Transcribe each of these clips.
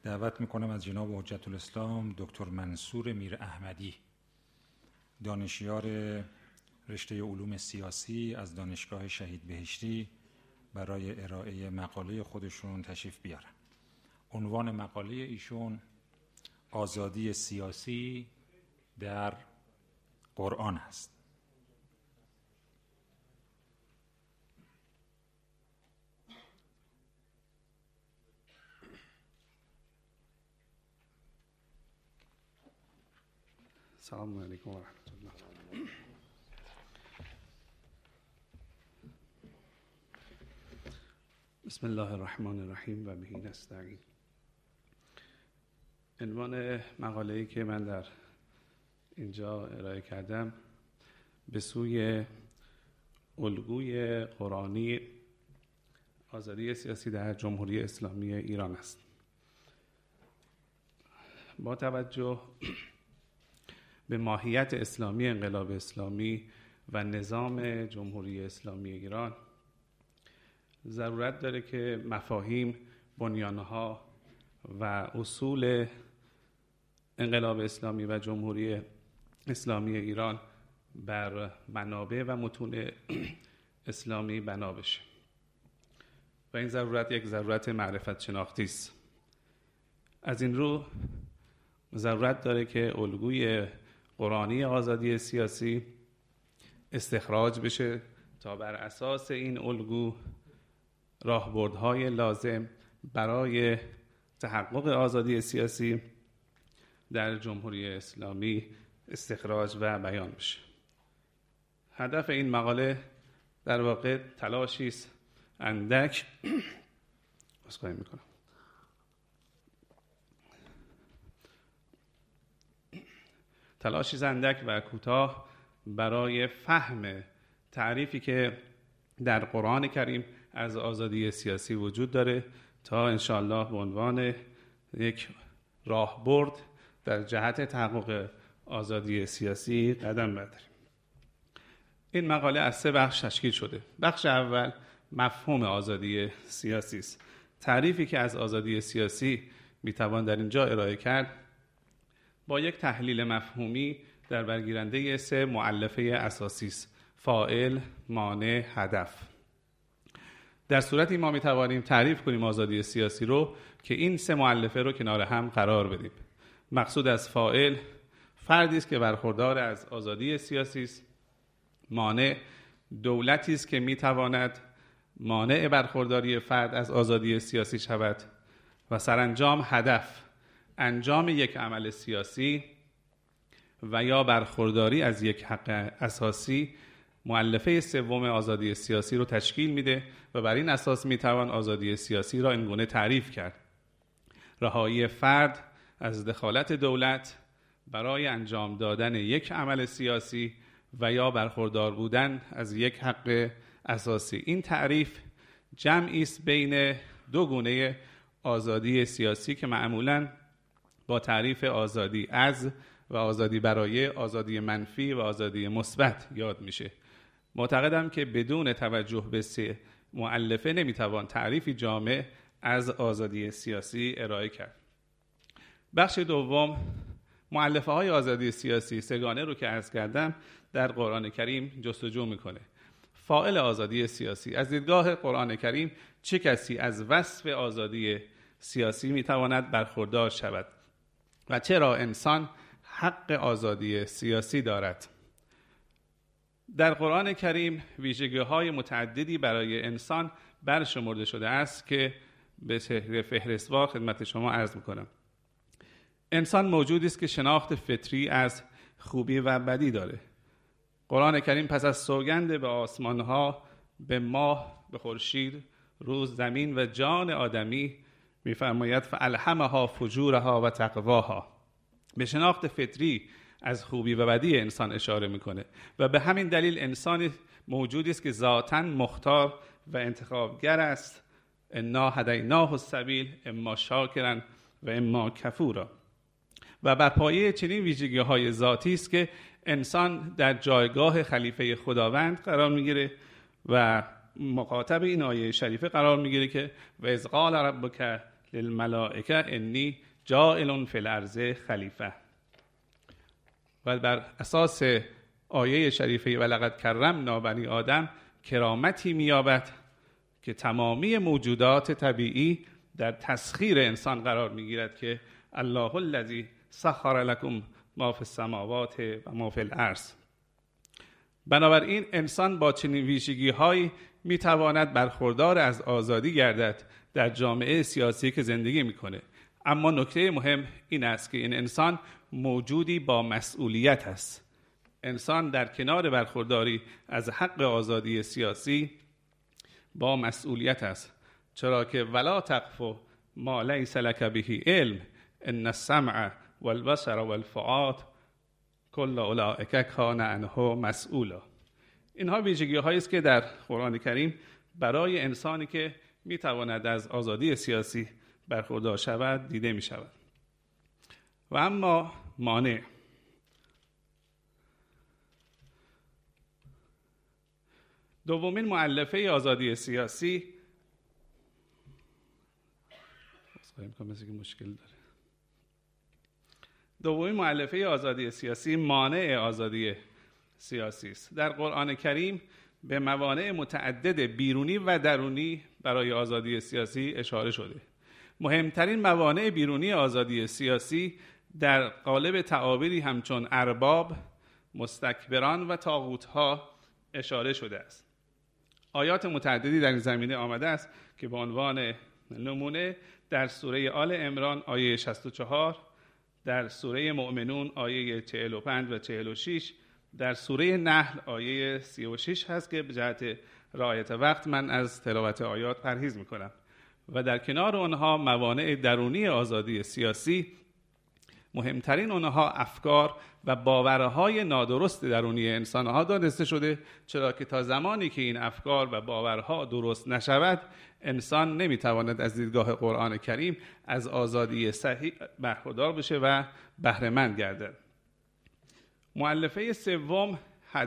دعوت میکنم از جناب حجت الاسلام دکتر منصور میر احمدی، دانشیار رشته علوم سیاسی از دانشگاه شهید بهشتی، برای ارائه مقاله خودشون تشریف بیارن. عنوان مقاله ایشون آزادی سیاسی در قرآن است. السلام علیکم و رحمت الله. بسم الله الرحمن الرحیم و به نستعین. عنوان مقاله‌ای که من در اینجا ارائه کردم به سوی الگوی قرآنی آزادی سیاسی در جمهوری اسلامی ایران است. با توجه به ماهیت اسلامی انقلاب اسلامی و نظام جمهوری اسلامی ایران، ضرورت داره که مفاهیم، بنیانها و اصول انقلاب اسلامی و جمهوری اسلامی ایران بر منابع و متون اسلامی بنا بشه و این ضرورت یک ضرورت معرفت شناختی است. از این رو ضرورت داره که الگوی قرآنی آزادی سیاسی استخراج بشه تا بر اساس این الگو راهبردهای لازم برای تحقق آزادی سیاسی در جمهوری اسلامی استخراج و بیان بشه. هدف این مقاله در واقع تلاشی است اندک و کوتاه برای فهم تعریفی که در قرآن کریم از آزادی سیاسی وجود داره تا انشاءالله به عنوان یک راهبرد در جهت تحقق آزادی سیاسی قدم برداریم. این مقاله از 3 بخش تشکیل شده. بخش اول مفهوم آزادی سیاسی است. تعریفی که از آزادی سیاسی میتوان در اینجا ارائه کرد با یک تحلیل مفهومی در برگیرنده 3 مؤلفه اساسی است: فاعل، مانع، هدف. در صورتی ما میتوانیم تعریف کنیم آزادی سیاسی رو که این 3 مؤلفه رو کنار هم قرار بدیم. مقصود از فاعل فردی است که برخوردار از آزادی سیاسی است. مانع دولتی است که میتواند مانع برخورداری فرد از آزادی سیاسی شود. و سرانجام هدف، انجام یک عمل سیاسی و یا برخورداری از یک حق اساسی مؤلفه 3 آزادی سیاسی رو تشکیل میده و بر این اساس میتوان آزادی سیاسی را اینگونه تعریف کرد: رهایی فرد از دخالت دولت برای انجام دادن یک عمل سیاسی و یا برخوردار بودن از یک حق اساسی. این تعریف جمعی است بین 2 گونه آزادی سیاسی که معمولاً با تعریف آزادی از و آزادی برای، آزادی منفی و آزادی مثبت یاد میشه. معتقدم که بدون توجه به 3 مؤلفه نمیتوان تعریفی جامع از آزادی سیاسی ارائه کرد. بخش دوم مؤلفه های آزادی سیاسی 3 گانه رو که عرض کردم در قرآن کریم جستجو میکنه. فاعل آزادی سیاسی: از دیدگاه قرآن کریم چه کسی از وصف آزادی سیاسی میتواند برخوردار شود و چرا انسان حق آزادی سیاسی دارد؟ در قرآن کریم ویژگی‌های متعددی برای انسان برشمرده شده است که به فهرستوار خدمت شما عرض می‌کنم. انسان موجودی است که شناخت فطری از خوبی و بدی داره. قرآن کریم پس از سوگند به آسمان‌ها، به ماه، به خورشید، روز، زمین و جان آدمی می‌فرماید فالهمها فجورها و تقواها. به شناخت فطری از خوبی و بدی انسان اشاره میکنه و به همین دلیل انسان موجودی است که ذاتاً مختار و انتخابگر است. انا هدیناه السبیل اما شاکرا و اما کفورا. و بر پایه چنین ویژگی‌های ذاتی است که انسان در جایگاه خلیفه خداوند قرار میگیره و مخاطب این آیه شریفه قرار میگیره که و اذ قال ربک للملائکه انی جاعل فی الارض خلیفه. و بر اساس آیه شریفه ولقد کرمنا بنی آدم کرامتی می‌یابد که تمامی موجودات طبیعی در تسخیر انسان قرار می‌گیرد که الله الذی سخر لکم ما فی السماوات و ما فی الارض. بنابراین انسان با چنین ویژگی‌هایی می‌تواند برخوردار از آزادی گردد در جامعه سیاسی که زندگی می‌کند. اما نکته مهم این است که این انسان موجودی با مسئولیت است. انسان در کنار برخورداری از حق آزادی سیاسی با مسئولیت است، چرا که ولا تقف ما لیس لک به علم ان السمع والبصر والفؤاد کل اولئک کان عنه مسئولا. اینها ویژگی‌هایی است که در قرآن کریم برای انسانی که میتواند از آزادی سیاسی برخوردار شود دیده می شود. و اما مانع. دومین مؤلفه آزادی سیاسی دومین مؤلفه آزادی سیاسی مانع آزادی سیاسی است. در قرآن کریم به موانع متعدد بیرونی و درونی برای آزادی سیاسی اشاره شده. مهمترین موانع بیرونی آزادی سیاسی در قالب تعابیری همچون ارباب، مستکبران و طاغوت‌ها اشاره شده است. آیات متعددی در این زمینه آمده است که به عنوان نمونه در سوره آل عمران آیه 64، در سوره مؤمنون آیه 45 و 46، در سوره نحل آیه 36 هست که به جهت رعایت وقت من از تلاوت آیات پرهیز می‌کنم. و در کنار آنها موانع درونی آزادی سیاسی، مهمترین آنها افکار و باورهای نادرست درونی انسانها دانسته شده، چرا که تا زمانی که این افکار و باورها درست نشود انسان نمیتواند از دیدگاه قرآن کریم از آزادی صحیح برخوردار بشه و بهره مند گردد. مؤلفه سوم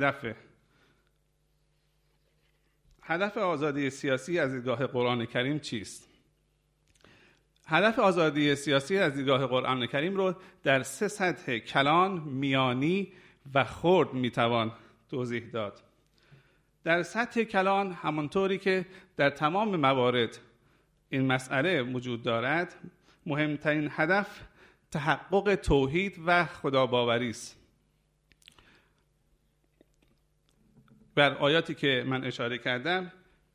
هدف آزادی سیاسی از دیدگاه قرآن کریم چیست؟ هدف آزادی سیاسی از دیدگاه قرآن کریم رو در 3 سطح کلان، میانی و خرد میتوان توضیح داد. در سطح کلان همانطوری که در تمام موارد این مسئله وجود دارد، مهمترین هدف تحقق توحید و خداباوری است. بر آیاتی که من اشاره کردم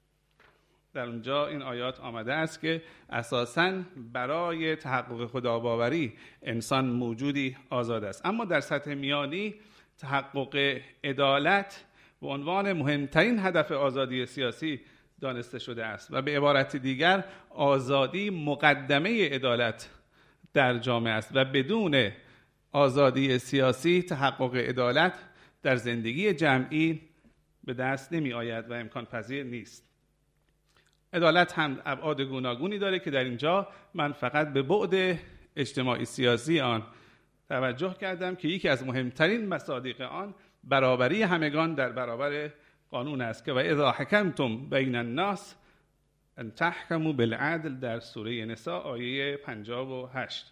در اونجا این آیات آمده است که اساساً برای تحقق خداباوری انسان موجودی آزاد است. اما در سطح میانی تحقق عدالت به عنوان مهمترین هدف آزادی سیاسی دانسته شده است و به عبارت دیگر آزادی مقدمه عدالت در جامعه است و بدون آزادی سیاسی تحقق عدالت در زندگی جمعی به دست نمی آید و امکان پذیر نیست. عدالت هم ابعاد گوناگونی داره که در اینجا من فقط به بعد اجتماعی سیاسی آن توجه کردم که یکی از مهمترین مصادیق آن برابری همگان در برابر قانون است که و اذا حکمتم بین الناس ان تحکموا بالعدل در سوره نساء آیه 58.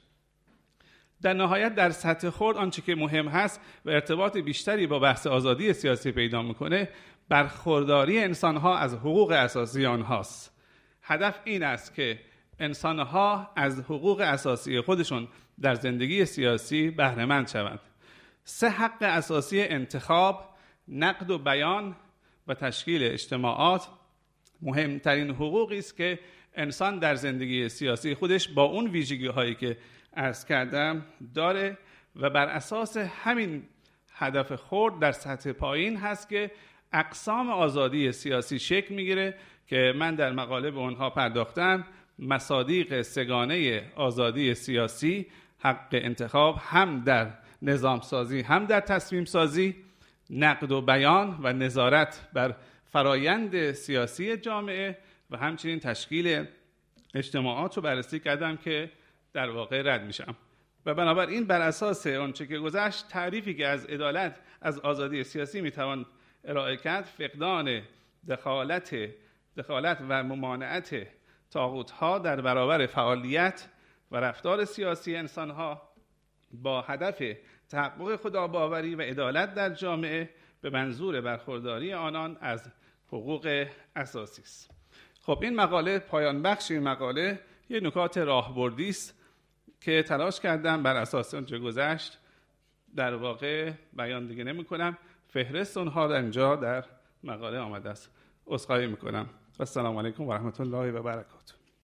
در نهایت در سطح خرد آنچه که مهم هست و ارتباط بیشتری با بحث آزادی سیاسی پیدا میکنه برخورداری انسانها از حقوق اساسی آنهاست. هدف این است که انسانها از حقوق اساسی خودشون در زندگی سیاسی بهره مند شوند. 3 حق اساسی انتخاب، نقد و بیان و تشکیل اجتماعات مهمترین حقوقی است که انسان در زندگی سیاسی خودش با اون ویژگی‌هایی که عرض کردم داره و بر اساس همین هدف خرد در سطح پایین هست که اقسام آزادی سیاسی شکل میگیره که من در مقاله به اونها پرداختم. مصادیق 3گانه آزادی سیاسی، حق انتخاب هم در نظام سازی هم در تصمیم سازی، نقد و بیان و نظارت بر فرایند سیاسی جامعه و همچنین تشکیل اجتماعات رو بررسی کردم که در واقع رد میشم. و بنابراین بر اساس آنچه که گذشت تعریفی که از عدالت از آزادی سیاسی میتوان ارائه کرد فقدان دخالت و ممانعت طاغوت‌ها در برابر فعالیت و رفتار سیاسی انسان‌ها با هدف تحقق خداباوری و عدالت در جامعه به منظور برخورداری آنان از حقوق اساسی است. خب این مقاله، پایان بخش این مقاله، یه نکات راهبردی است که تلاش کردم بر اساس اونچه گذشت در واقع بیان دیگه نمی‌کنم. فهرست اونها در اینجا در مقاله آمده است. عذرخواهی می‌کنم. السلام علیکم و رحمت الله و برکاته.